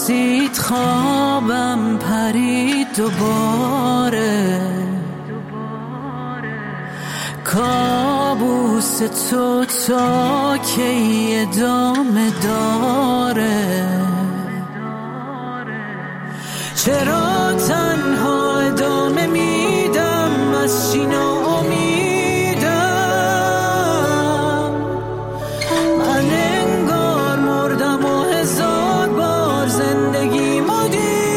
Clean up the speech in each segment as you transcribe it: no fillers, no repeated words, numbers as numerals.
رسید خوابم پرید دوباره، کابوس تو تا کی ادامه داره؟ چرا تنها ادامه میدم از چی ناامیدم؟ من انگار مردم و 1000 بار زندگیمو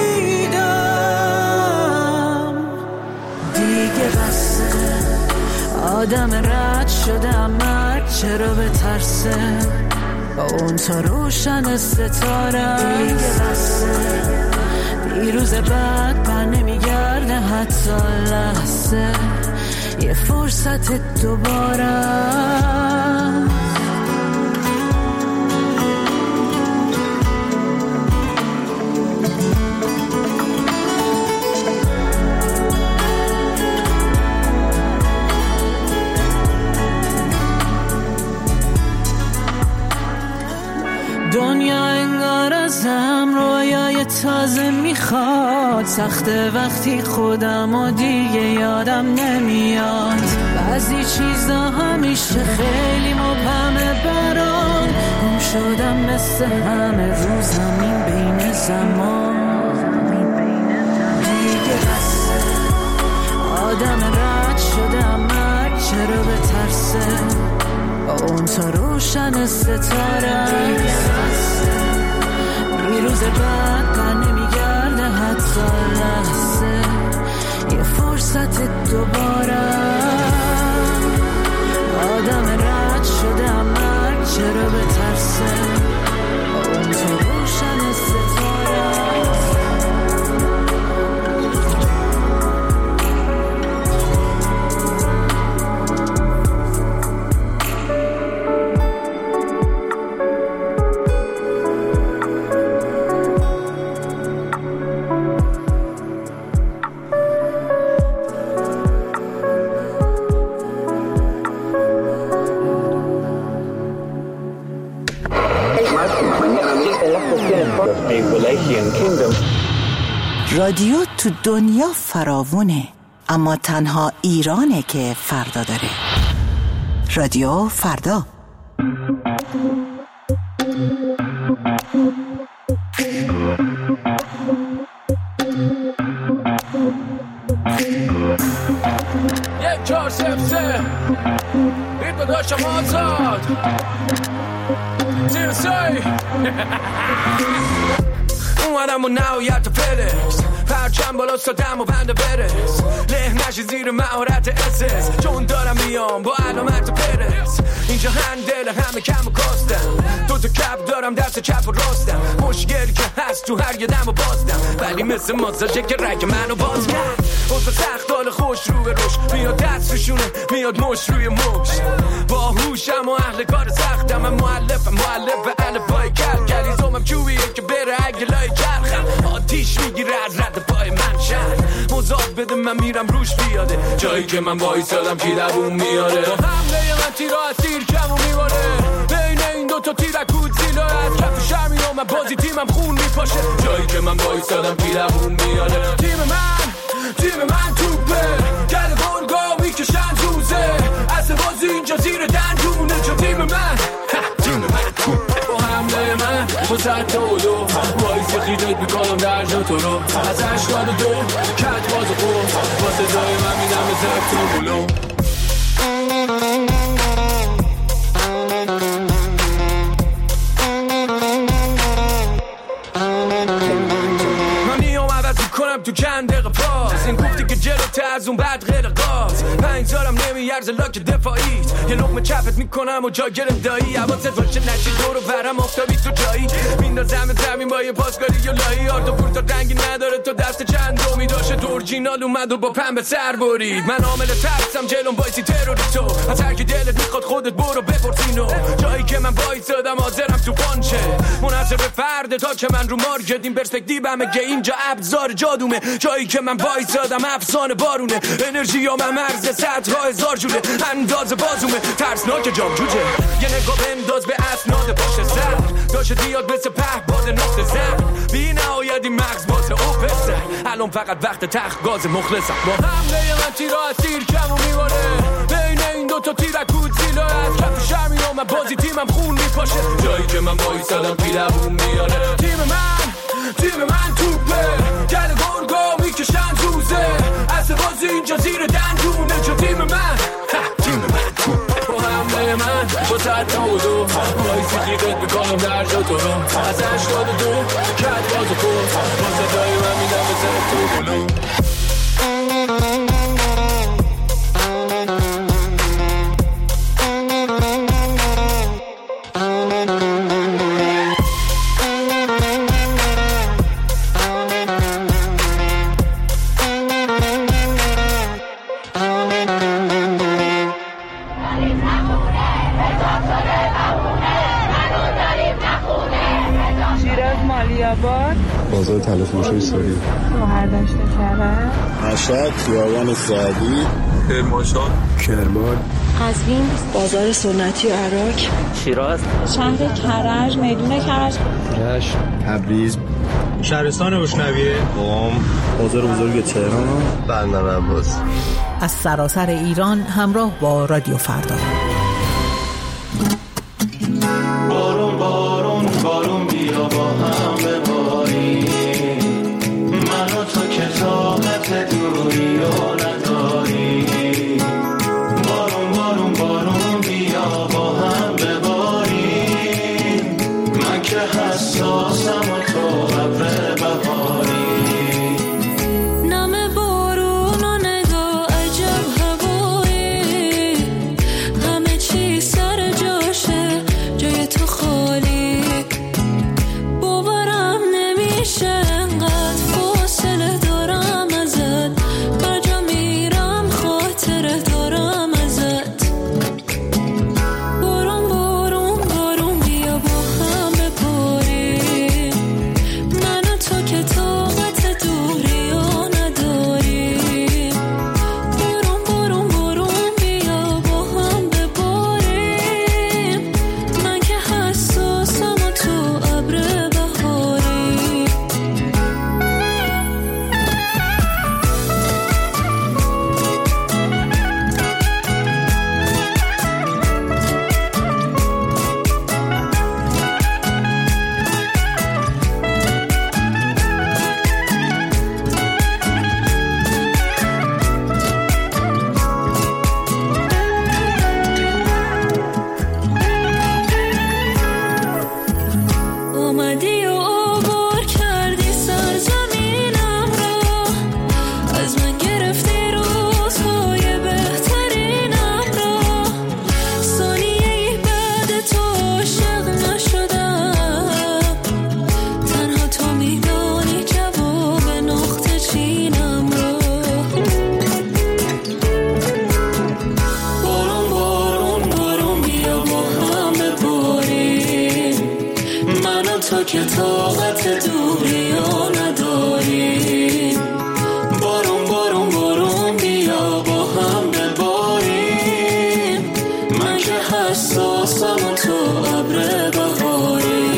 دیدم. دیگه بسه، آدم رد شدم، مرد چرا بترسه؟ با اون تا روشن ستاره دیگه بسه، دیروز بعد بر نمیگرده حتی لحظه، یه فرصت دوباره. دنیا انگار ازم رویای تازه میخواد، سخته وقتی خودم و دیگه یادم نمیاد. بعضی چیزا همیشه خیلی مبهمه برام، گم شدم مثل همه رو زمین بین زمان. دیگه بسه، آدم رد شدم، مرد چرا بترسه؟ اون تا روشن ستاره دیروز بعد بر نمیگرده حتی لحظه، یه فرصت دوباره. آدم رد شده مرد چرا بترسه؟ اون تا روشن ستاره. رادیو تو دنیا فراوونه، اما تنها ایرانه که فردا داره. رادیو فردا. یک 4-0 ریتم داشتم آزاد زیرسای اومدم و نهایت فلکس، پرچم بالا سادم و بنده برس، له نشی زیر مهارت اسس، چون دارم میام با علامت پرس. اینجا هندل همه کم و کاستم، دو تا کپ دارم دست چپ و راستم، مشکلی که هست تو هر یه دم و بازدم، ولی مثل ماساژه که رگ منو باز کرد. اوضاع سخت حال خوش رو به روش، میاد دست روشونه میاد مش روی مش، باهوشم و اهل کار سختم، من مؤلف الفبای کلیزومم چوبیه که بره اگه لای چرخم، آتیش میگیره از رد پای من شهر، مزاد بده من میرم روش بیاده، جایی که من وایسادم کی دووم میاره، با حمله من تیرا از تیر کم و میباره، بین این دوتا تیرکود زیلا از کف شهر میام، من بازی تیمم خون میپاشه، جایی که من وایسادم کی دووم میاره. تیم من توپه، گل گرگا میکشن روزه، اصل بازی اینجا زیر دندونه، چون تیم من توپه، با حمله من با زد تولو وایسی خیجت میکنم در جا تو رو، از 82 کت باز خود با صدای من میدم به زد تولو. تو چند دقیقه پاس این گفتی که جلوته از اون بعد غیر قاس، 5 سالم نمیارزه لاک دفاعیت، یه لقمه چپت میکنم و جا گرم دایی، حواست باشه نشی دورو برم آفتابی تو جایی، میندازم زمین با یه پاسکاری یا لایی، آرتا پورتا رنگی نداره تو دست چند دومی داشته، اورجینال اومد و با پنبه سر برید، من عامل ترسم جلوم وایسی تروری تو، از هر کی دلت میخواد خودت برو بپرس اینو، جایی که من وایسادم حاضرم تو پانچه، من از حاضر به فرده تا که من رو مارکتین پرسپکتیومه که اینجا ابزار جادومه، جایی که من وایسادم افسانه بارونه، انرژی ها من مرز صدها هزار جوره، انداز بازومه ترسناک جام جوجه، یه نگاه بنداز به اسناد پشت سر، داشت دیاد مثل پهباد نقطه زن، بی نهایت این مغز بازه او پسر، الان فقط وقت تخت گاز مخلصم، با حمله من تیرا از تیر کم و میواره، بین این دوتا تیرک بود زیلا از کف شرمی و من بازی تیمم خون میپاشه، جایی که من وایسادم پیلمون میاره، تیم من توپه، گل گرگا میکشن روزه، اصل بازی اینجا زیر دندونه، چه تیم من توپه، با حمله من با سطح و دو وایسی گیرت میکنم در جا تو رو، از 82 کت باز و پر با صدای من میدم به سر تو بلو. بازار تلفروشی سوری شهردشت کرد مشهد خیابان سعدی کرمانشاه کرمان قزوین بازار سنتی عراق شیراز شهر کرج میدون کرج رشت تبریز شهرستان روشنویه قم بازار بزرگ تهران بندر عباس. از سراسر ایران همراه با رادیو فردا. بارون بارون بارون بیا با هم بباری، منو تو که طاقت دوری و نداری، بارون بارون بارون بیا با هم بباری، من که حساسم و تو ابر بهاری. تو که طاقت دوری و نداری، بارون بارون بارون بیا با هم بباریم، من که حساسم و تو ابر بهاری،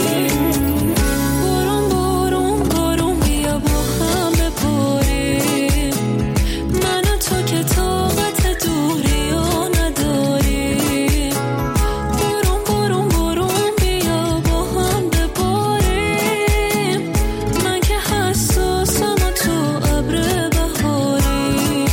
بارون بارون بارون بیا با هم بباریم، من و تو که طاقت دوری و نداری، بارون بارون بارون بیا با هم بباریم، من که حساسم و تو ابر بهاری.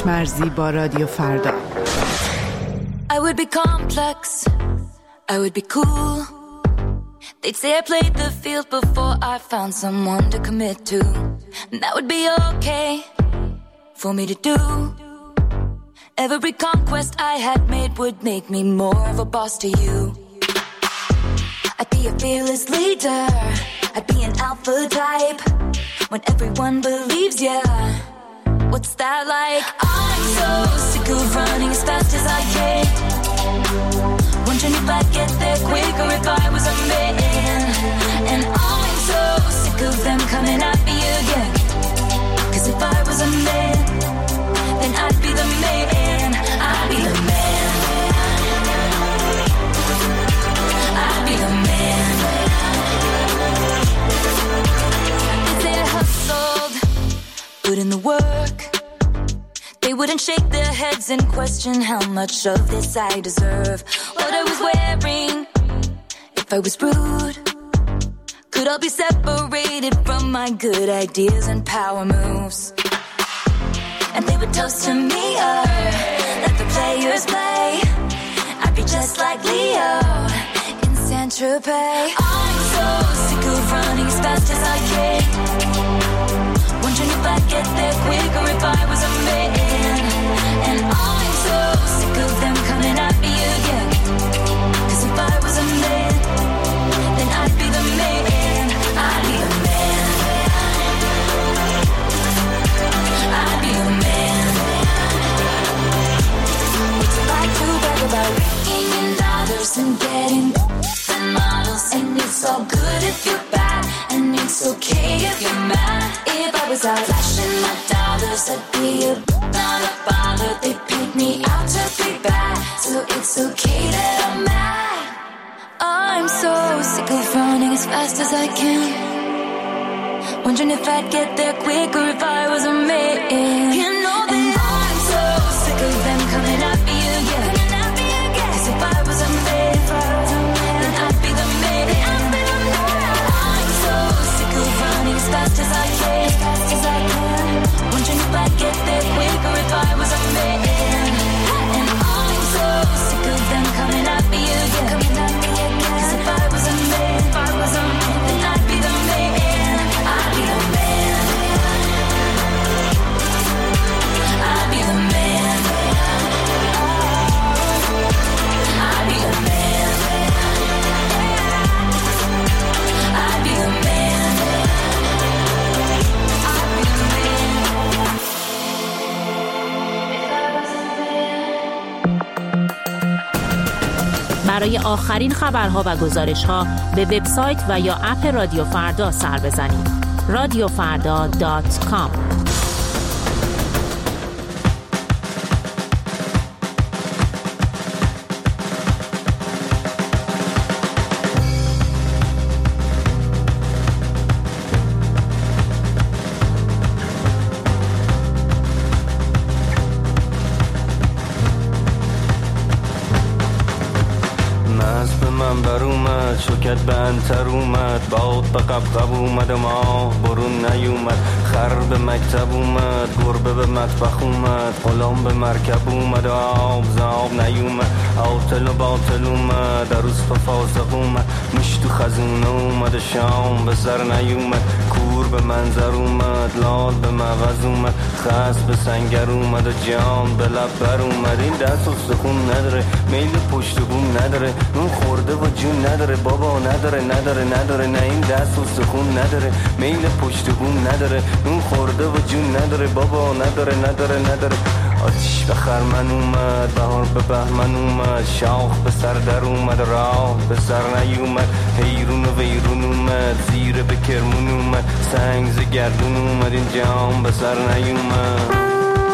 چشمرزی با رادیو فردا. I would be complex, I would be cool. They'd say I played the field before I found someone to commit to. And that would be okay for me to do. Every conquest I had made would make me more of a boss to you. I'd be a fearless leader, I'd be an alpha type. When everyone believes ya, what's that like? I'm so sick of running as fast as I can. Wondering if I'd get there quicker if I was a man. And I'm so sick of them coming at me again. Cause if I was a man, then I'd be the man. I'd be the man. I'd be the man. If they hustled, put in the work, they wouldn't shake their heads and question how much of this I deserve. What I was wearing, if I was rude, could all be separated from my good ideas and power moves. And they would toast to me, let the players play. I'd be just like Leo in Saint-Tropez. I'm so sick of running as fast as I can. Wondering if I'd get there quicker if I was a man. And I'm so sick of them coming at me again. Cause if I was a man, then I'd be the man. I'd be the man. I'd be the man. What's it like to brag about making in dollars and getting and models? And it's all good if you're bad, and it's okay if you're mad. If I was out flashing my dollars, I'd be not a bother. They pick me out to be bad, so it's okay that I'm mad. I'm so sick of running as fast as I can. Wondering if I'd get there quicker if I was a man. You know that I'm so sick of them coming at me again. Cause if I was a man, then I'd be the man. I'm so sick of running as fast as I can. Wondering if I'd get there quicker if I was a man. And I'm so sick of them coming at me again. Cause if I was a man, then I'd be the man. I'd be the man. I'd be the man. I'd be the man. I'd be the man. برای آخرین خبرها و گزارش‌ها به وبسایت و یا اپ رادیو فردا سر بزنید. radiofarda.com. شکت به انتر اومد، باد به قبقب اومد و ما برون نیومد. خر به مکتب اومد، گربه به مطبخ اومد، غلام به مرکب اومد و آب زاب نیومد. عاطل و باطل اومد، عروس به فاسق اومد، مش تو خزونه اومد و شام به سر نیومد. کور به منظر اومد، لال به مغز اومد، خس به سنگر اومد و جام به لب بر اومد. این دست و سخون نداره، میل پشت بوم نداره، اون خورده و جون نداره، بابا نداره نداره نداره. نه این دست و سخون نداره، میل پشت بوم نداره، اون خورده و جون نداره، بابا نداره نداره نداره. آتیش به خرمن اومد، بهار به بهمن اومد، شاخ به سر در اومد، راه به سر نیومد. حیرون و ویرون اومد، زیر به کرمون اومد، سنگ ز گردون اومد، این جام به سر نیومد.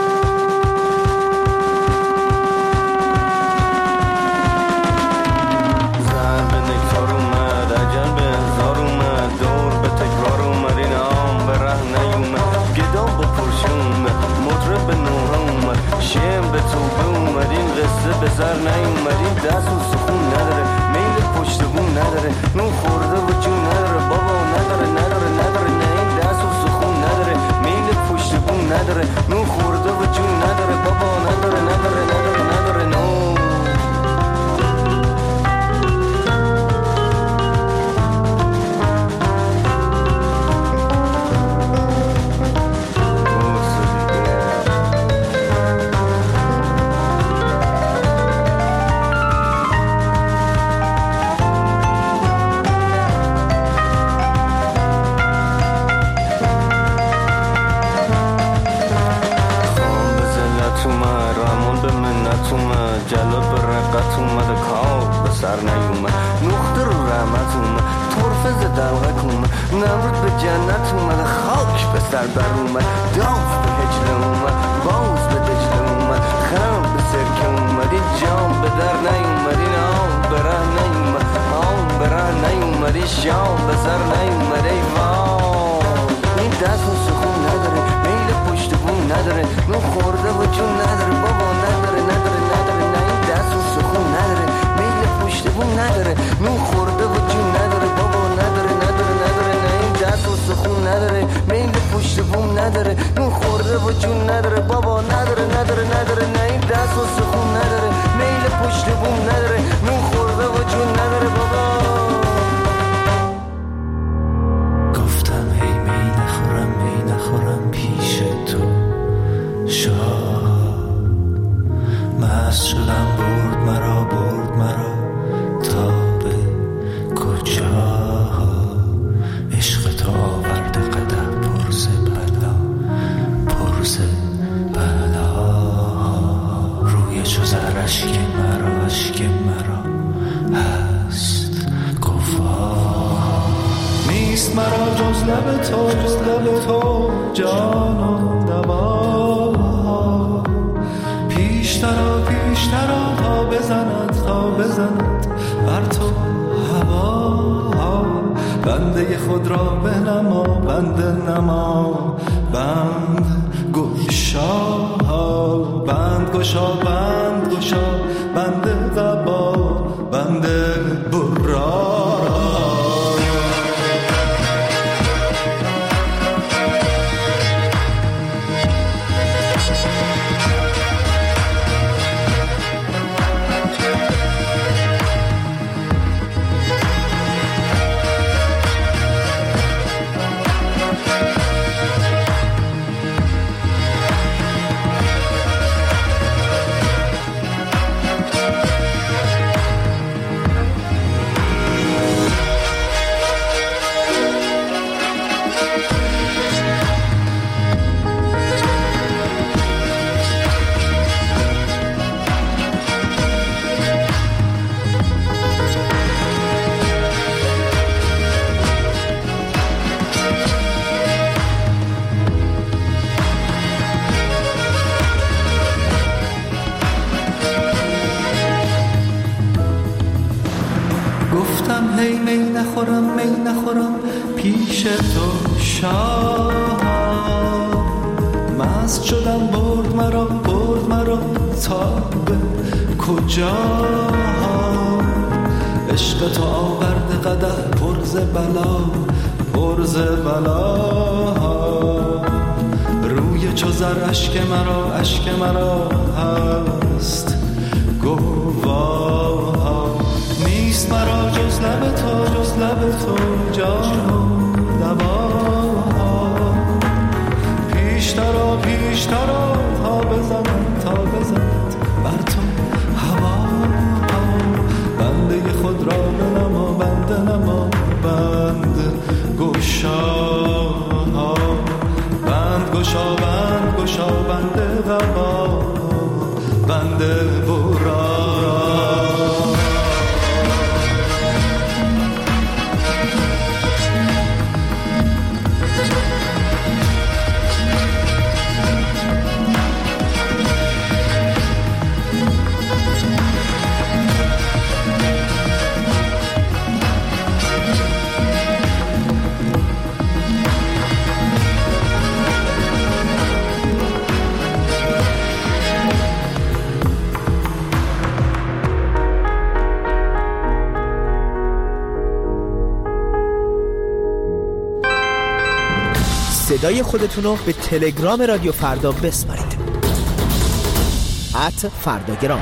به سر نیومدیم، دست و سخون نداره، میل پشت بوم نداره، نون خورده و جون نداره، بابا نداره نداره نداره. نه این دست و سخون نداره، میل پشت بوم نداره، نون سر نیومد نقطه رو رحمت اومد طرفه ز دلغک اومد نمرود به جنت اومد خاک به سر بر اومد داف به هجله اومد باز به دجله اومد خم به سرکه اومد این جام به در نیومد این آم به ره نیومد آم به ره نیومد این شام به سر نیومد ای وای این دست و سخون نداره میل پشت بون نداره نو خورده و جون نداره بابا نداره نه این دست و سخون نداره میل پشت بون نداره نو خورده و جون نداره بابا نداره نه این دست و سخون نداره میل پشت بون نداره نو خورده و جون نداره بابا نداره نه این دست و سخون نداره میل پشت بون نداره نو خورده و جون نداره بابا گفتم هی می نخورم پیش تو شاد مست شدم برد مرا تا به کجا عشق تو آورده قدم پرز بلا روی چو زر اشک مرا هست گفا نیست مرا جز لب تو جان و دوا پیشترا تا بزند بر تو هوا بنده خود را بنما بنده نما بند گشا بنده قبا بنده برا می نخورم پیش تو شاه مست شدم برد مرا تا به کجا عشق تو آورده قدح پرز بلا روی چو زر اشک مرا هست گواه نیست مرا جز لب تو جان و دوا پیشترا تا بزند بر تو هوا بنده خود را بنما بنده نما بند گشا بنده غبا بنده برا صدای خودتونو به تلگرام رادیو فردا بسپارید @فرداگرام.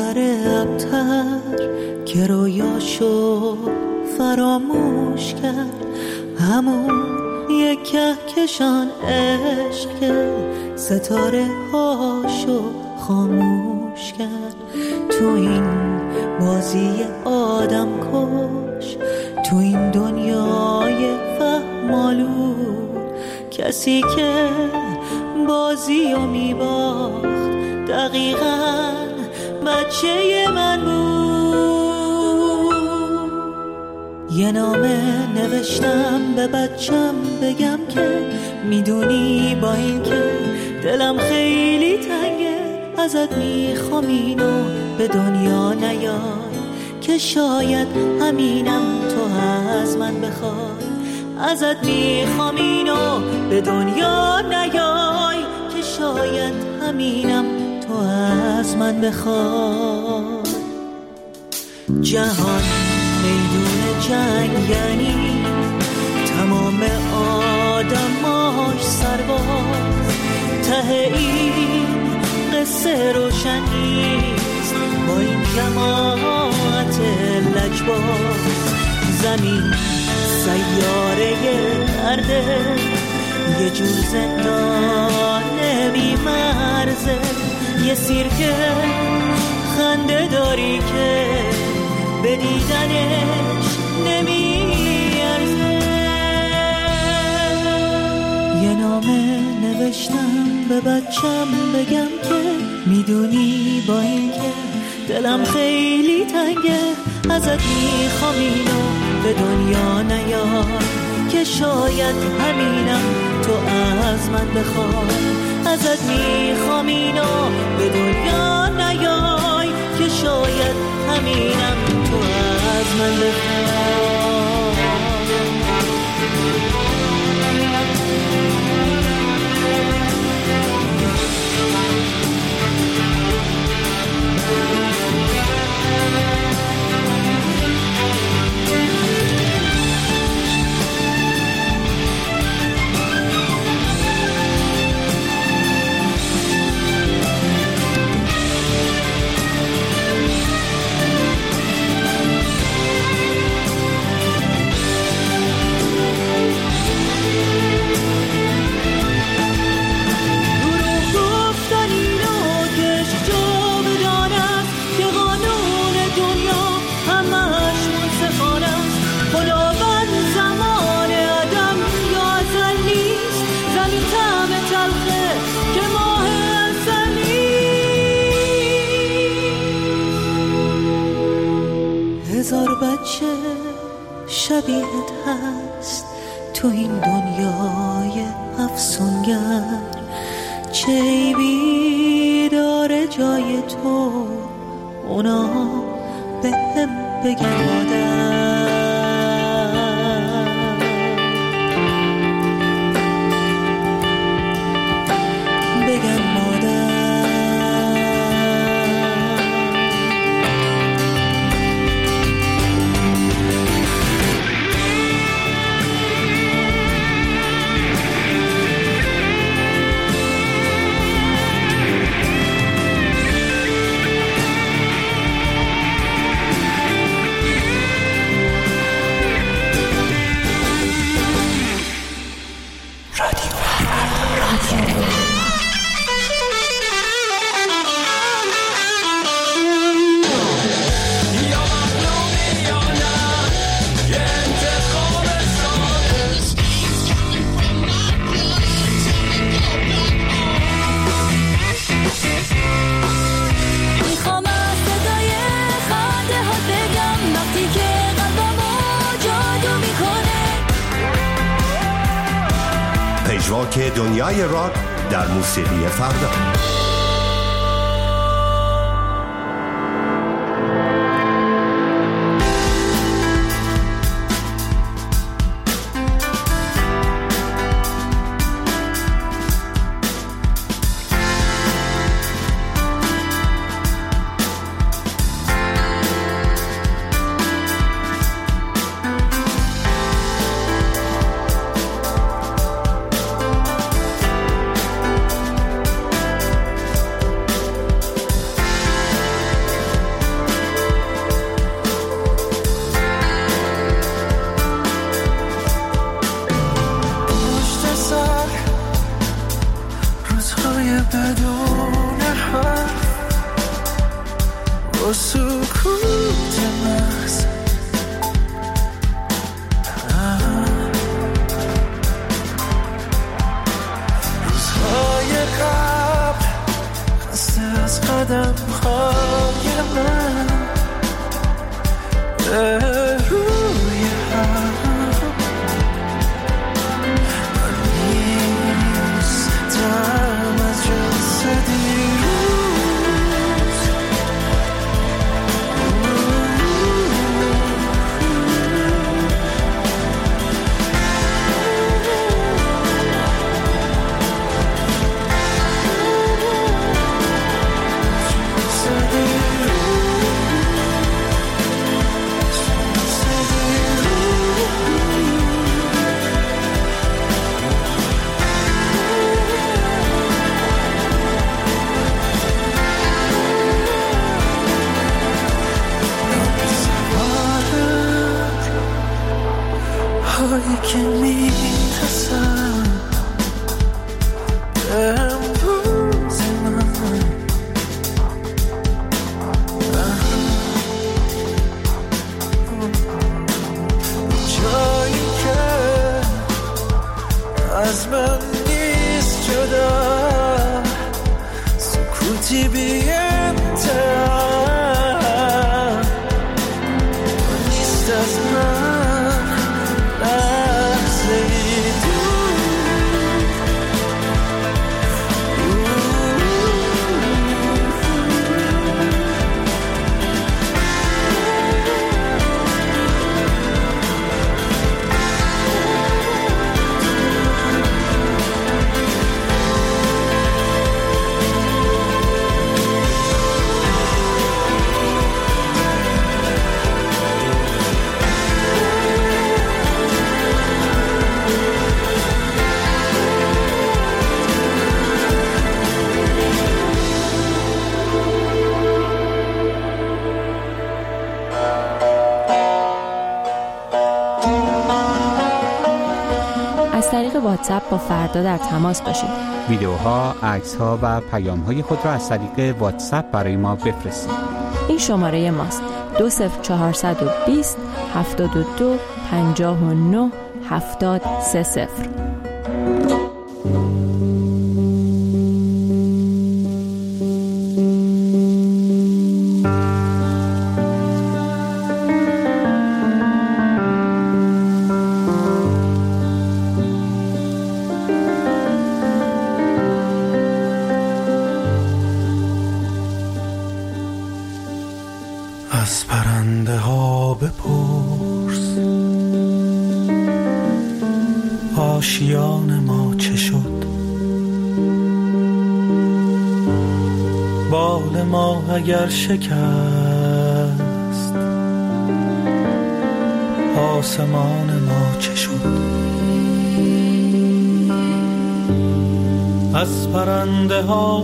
نره ابتر که رویاشو فراموش کرد، همون یک کهکشان عشق که ستاره هاشو خاموش کرد. تو این بازی آدم کش، تو این دنیای فهمالود، کسی که بازیو میباخت دقیقاً بچه من بود. یه نامه نوشتم به بچم بگم که میدونی با این که دلم خیلی تنگه، ازت میخوام اینو به دنیا نیای که شاید همینم تو از من بخوای. ازت میخوام اینو به دنیا نیای که شاید همینم تو از من بخوای. جهان میدون جنگ یعنی تمام آدماش سرباز، ته این قصه روشن نیست با این جماعت لجباز. زمین سیاره درده، یه جور زندان بی‌مرزه، یه سیرک خنده داری که به دیدنش نمیارزه. یه نامه نوشتم به بچم بگم که میدونی با این که دلم خیلی تنگه، ازت میخوام اینو به دنیا نیای که شاید همینم تو از من بخوای. ازت میخوام اینو به دنیا نیای که شاید همینم تو از من بخوای. هزار بچه شبیهت هست تو این دنیای افسونگر، چه بیداره جای تو اونا به هم بگن مادر. بگن مادر. پژواک دنیای راک در موسیقی فردا. سکوت محض روزهای قبل خسته از قدم های من به روی هم من نیستم از جنس دیروز هایی که میرسم امروز من جایی که از من نیست جدا سکوتی بی انتها نیست از من لحظه ای از طریق واتساپ با فردا در تماس باشید. ویدیوها، عکس‌ها و پیام‌های خود را از طریق واتساپ برای ما بفرستید. این شماره ماست: 20420 72 59 730. از پرنده ها بپرس آشیان ما چه شد، بال ما اگر شکست آسمان ما چه شد. از پرنده ها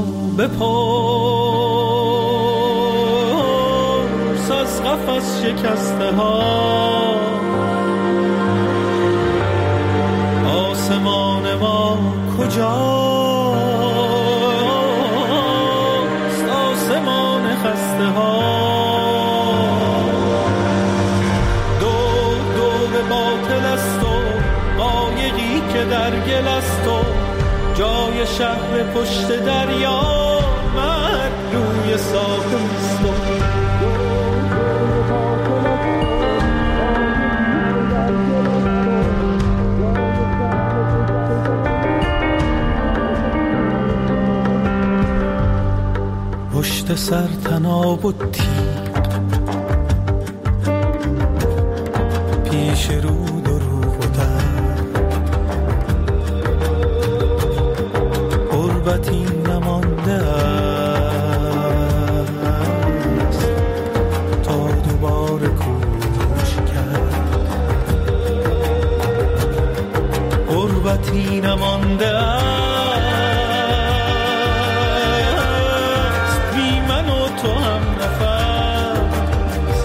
بپرس از قفس شکسته ها آسمان ما کجاست، آسمان خسته ها دو به باطل است و قایقی که در گل است و جای شهر پشت دریا من روی ساحل است. پشت سر تناب و تیغ پیش رو دروغ و درد غربتی نمانده است تا دوباره کوچ کرد، غربتی نمانده است تو هم نفس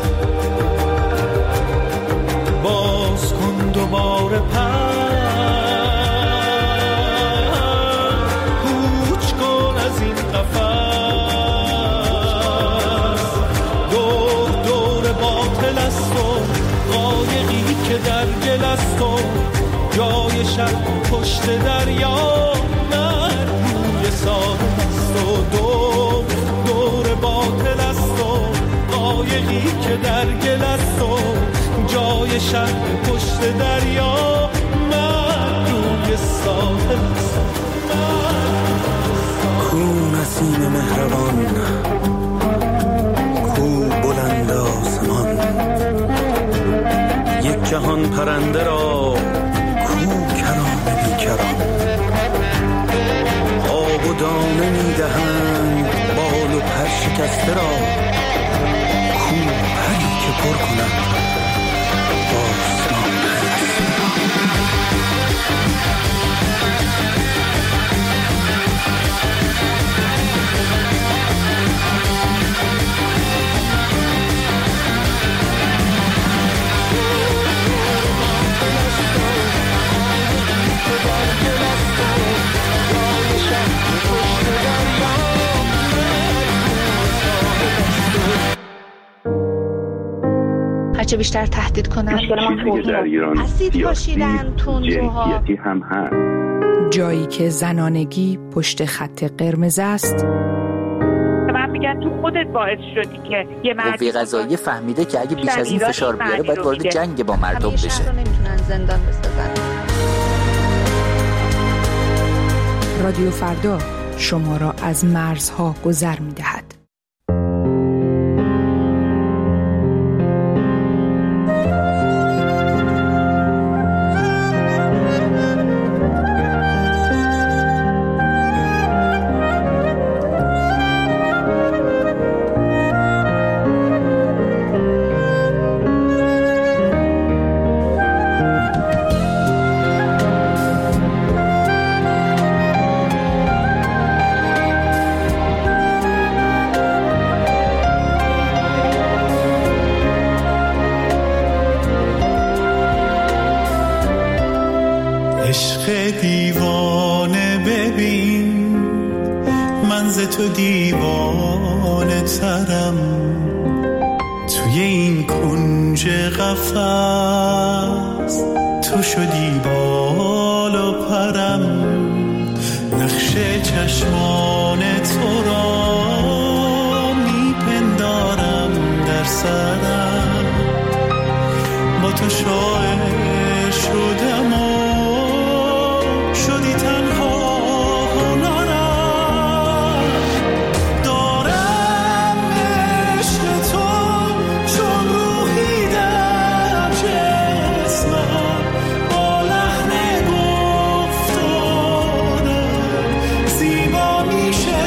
باز کن دوباره پر کوچ کن شهر پشت دریا، من روی ساحل است و دور باطل است و قایقی که در گل است و جای شهر پشت دریا، من روی ساحل است. کو نسیم مهربان، کو بلند آسمان، یک جهان پرنده را کو کرام بی کرام، آب و دانه می دهند بال و پر شکسته را، کو پری که پر کند آسمان. هرچه بیشتر تهدید کنن اسید پاشیدن تندروها هم هست. جایی که زنانگی پشت خط قرمز است. من میگن تو خودت باعث شدی که یه قوه قضاییه فهمیده که اگه بیش از این فشار بیاره باید وارد جنگ با مردم بشه. همیشه نمیتونن زندان بسازن. رادیو فردا شما را از مرزها گذر می‌دهد. عشق دیوانه ببین، من ز تو دیوانه ترم، توی این کنج قفس تو شدی بال و پرم، نقش چشمان تو را میپندارم در سرم، با تو شاعر شدم و شدی تنها هنرم، دارم عشق تو چون روحی در جسمم، با لحن گفتارم زیبا میشه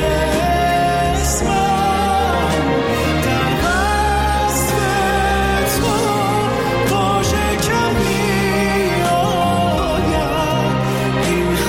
اسمم، در وصف تو واژه کم میآید، این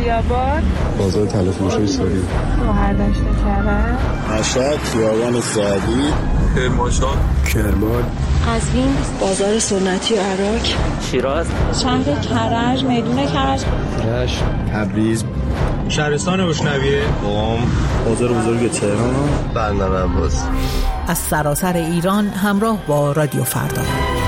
خیابان، بازار طلا فروشی سوری، مهردشت کرم، مشهد، خیابان سعدی، کرمانشاه، کرمان، قزوین، بازار سنتی عراق، شیراز، شهر کرج، میدون کرج، رشت، تبریز، شهرستان اشنویه، قم، بازار بزرگ تهران، بندر عباس. از سراسر ایران همراه با رادیو فردا.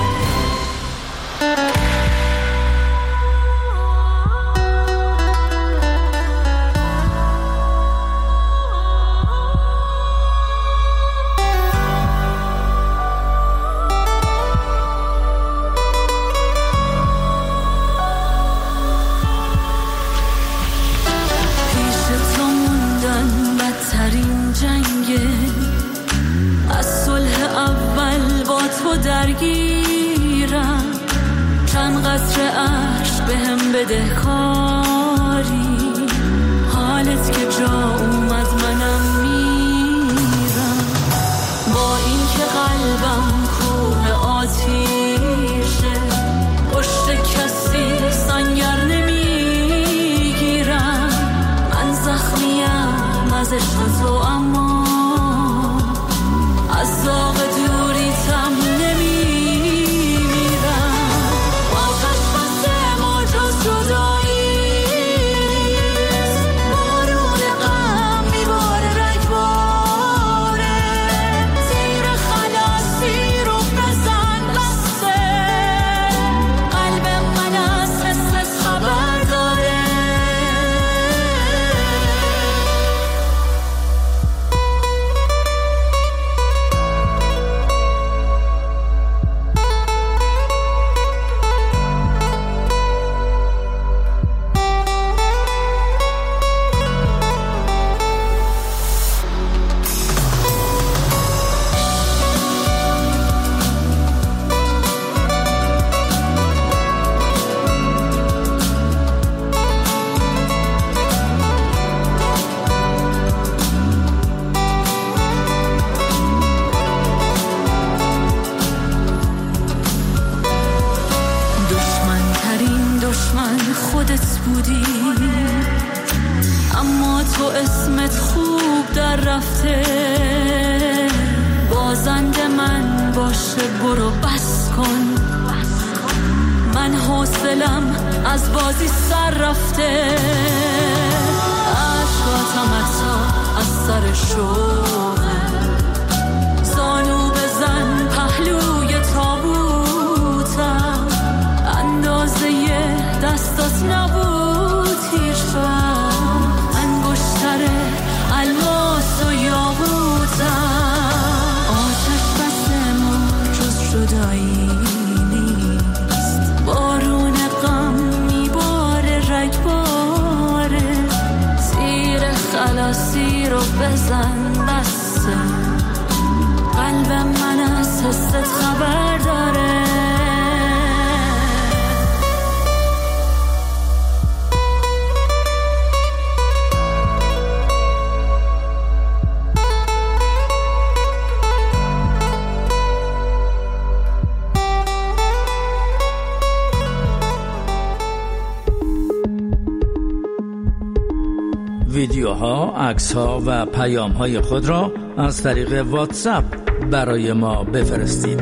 ویدیوها، عکس‌ها و پیام‌های خود را از طریق واتساپ برای ما بفرستید.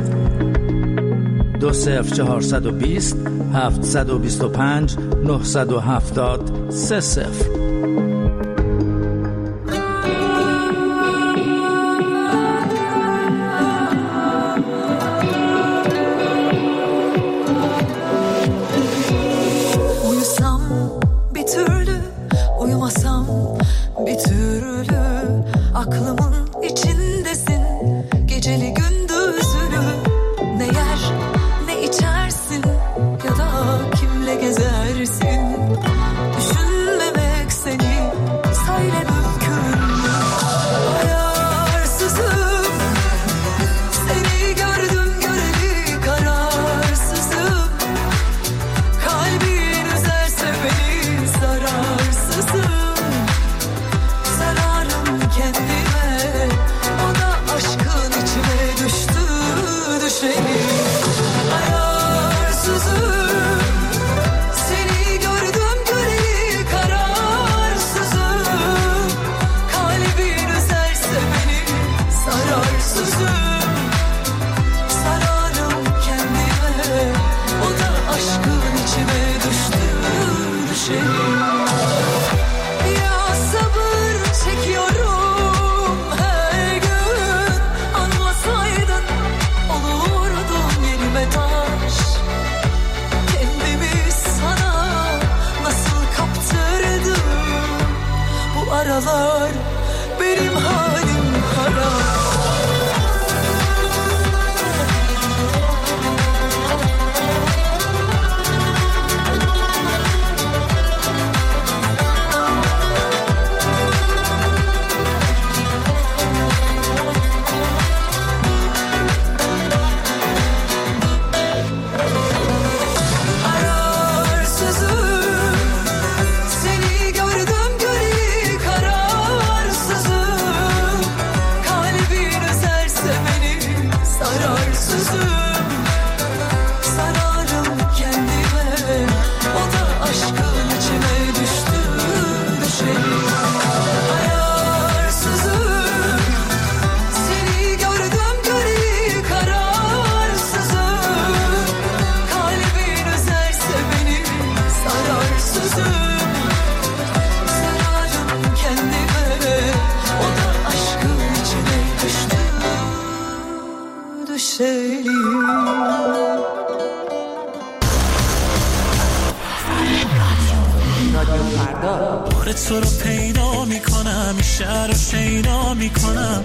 20420 725 970 30. Düşünmemek seni düşelim. Ya sabır çekiyorum her gün, anlasaydın olurdum yerime taş. Kendimi sana nasıl kaptırdım, bu aralar benim halim harap. تو رو پیدا میکنم، این شهر رو شیدا میکنم.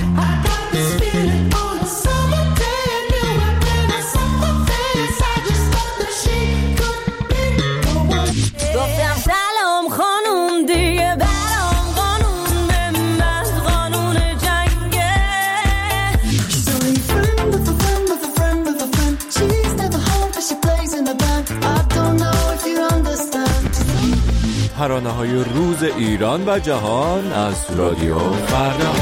گفتم سلام خانوم دیگه برام قانون به من قانون جنگه. So a friend of a friend of a friend of a friend. She's never home but she plays in the band. I don't know if you understand. ترانه‌های روز ایران و جهان از رادیو فردا.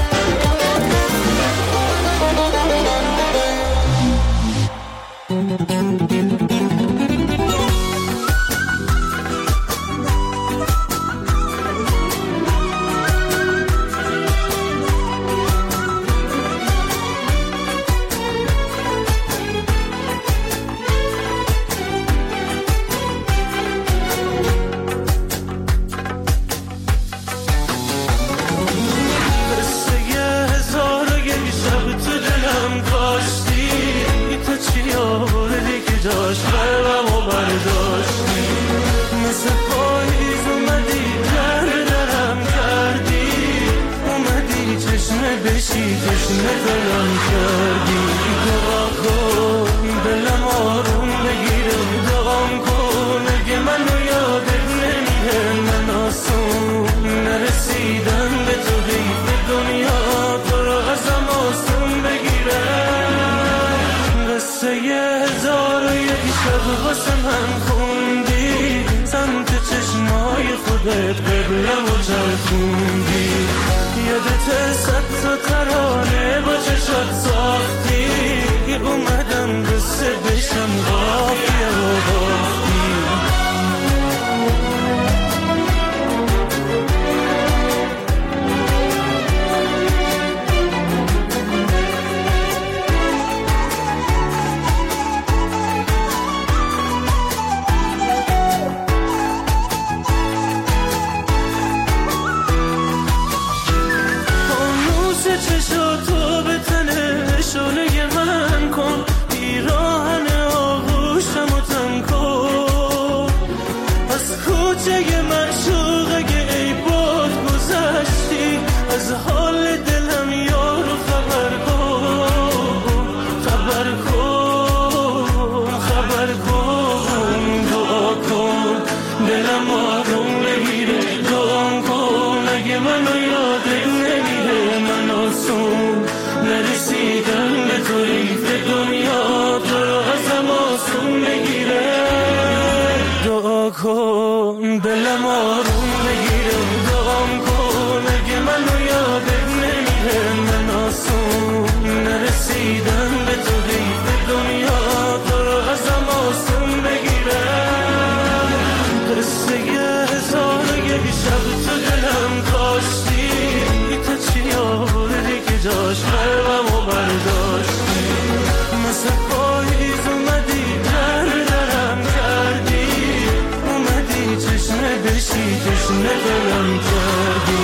تشنه بشی تشنه دلم کردی.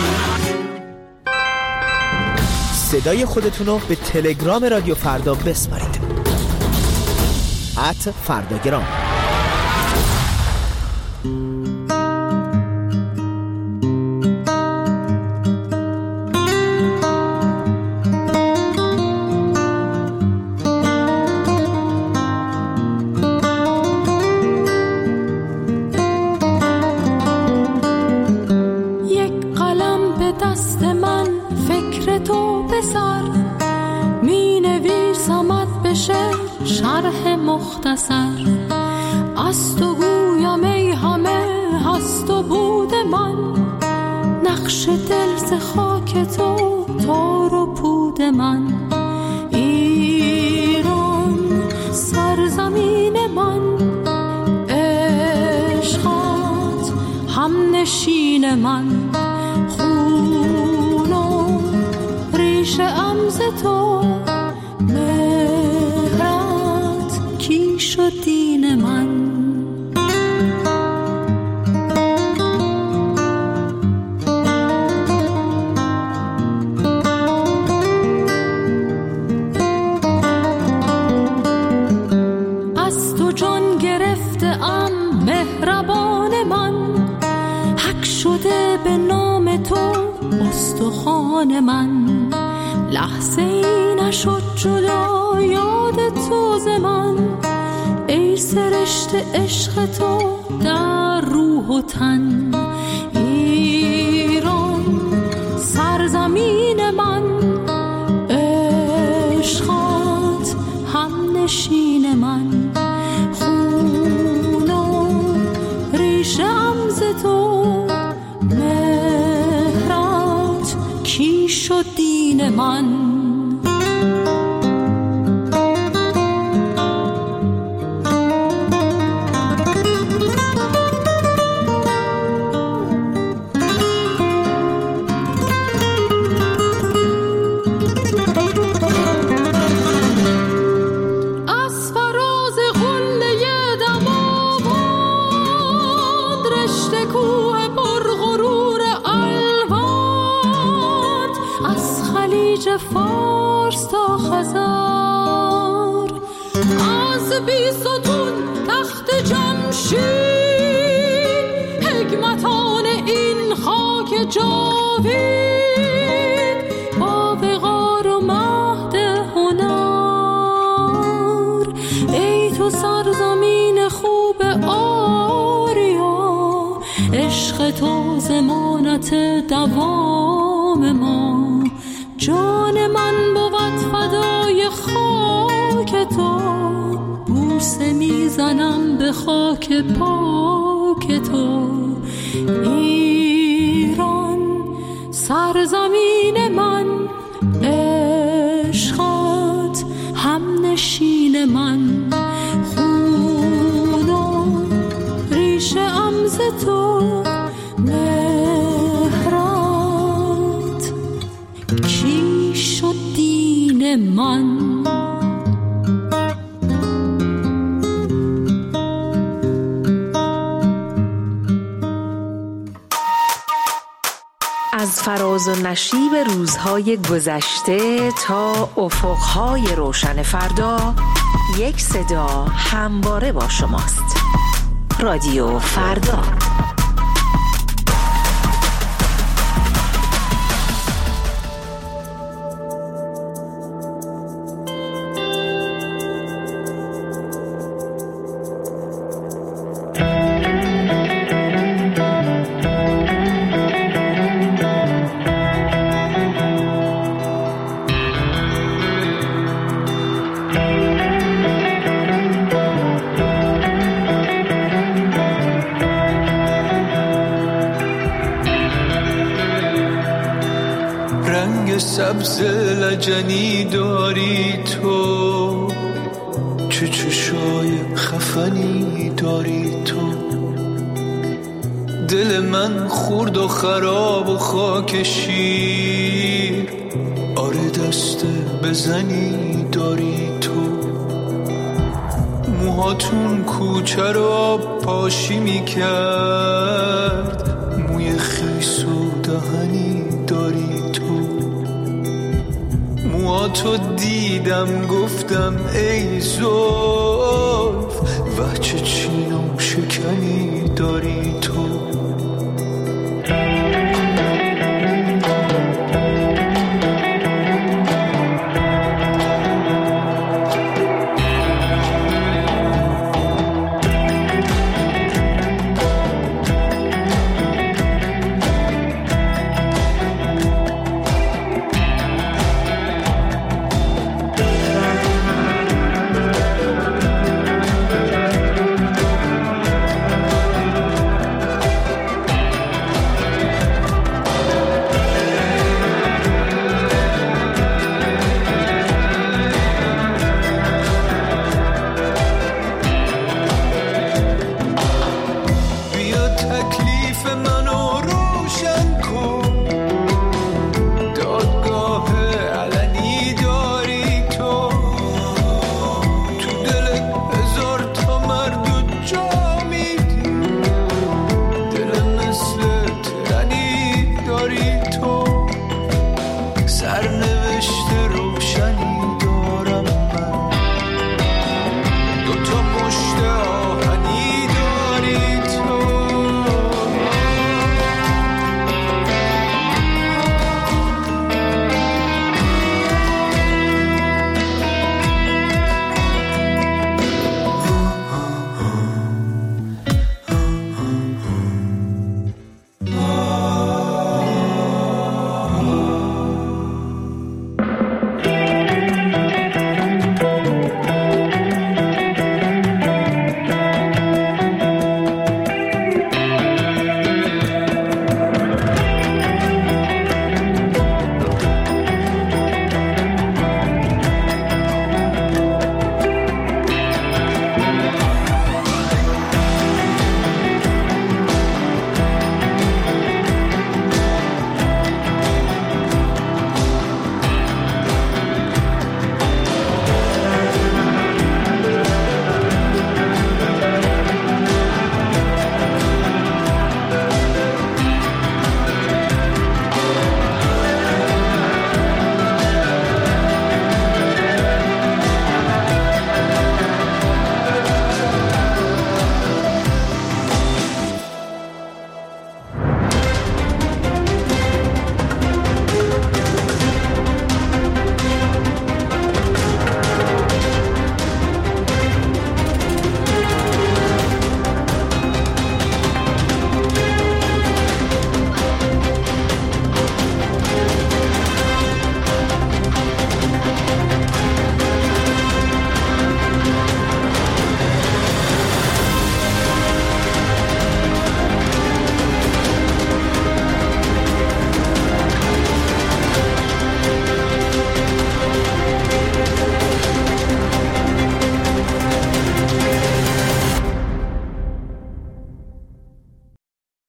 صدای خودتونو به تلگرام رادیو فردا بسپارید. @فرداگرام. از تو گویم ای همه هست و بود من، نقش دل ز خاک تو تار و پود من. ایران سرزمین من، عشقات همنشین من، خون و ریشه ام ز تو، شد دین من. از تو جان گرفته ام مهربان من، حک شده به نام تو استخوان من. لحظه ای نشد جدا یاد تو ز من، ای سرشت عشق تو در روح و تن. ایران سرزمین من، عشقات همنشین من، خون و ریشم ز تو، مهرات کیش و دین من. فارس تا خزر، از بیستون تخت جمشید، حکمتان این خاک جاوید، با وقار و مهد هنر. ای تو سرزمین خوب آریا، عشق تو ضمانت دوام ما. جان من بود فدای خاک تو، بوسه میزنم به خاک پاک تو. ایران سرزمین من، عشقات همنشین من، خون و ریشه ام ز تو، مهرات کی شد دین من. از فراز و نشیب روزهای گذشته تا افقهای روشن فردا، یک صدا همواره با شماست. رادیو فردا. سبز لجنی داری تو، چه چشای خفنی داری تو. دل من خورد و خراب و خاک شیر، آره دست بزنی داری تو. موهاتون کوچه رو پاشی میکرد، با تو دیدم گفتم ای زلف وچه چین و شکنی داری تو. تکلیف من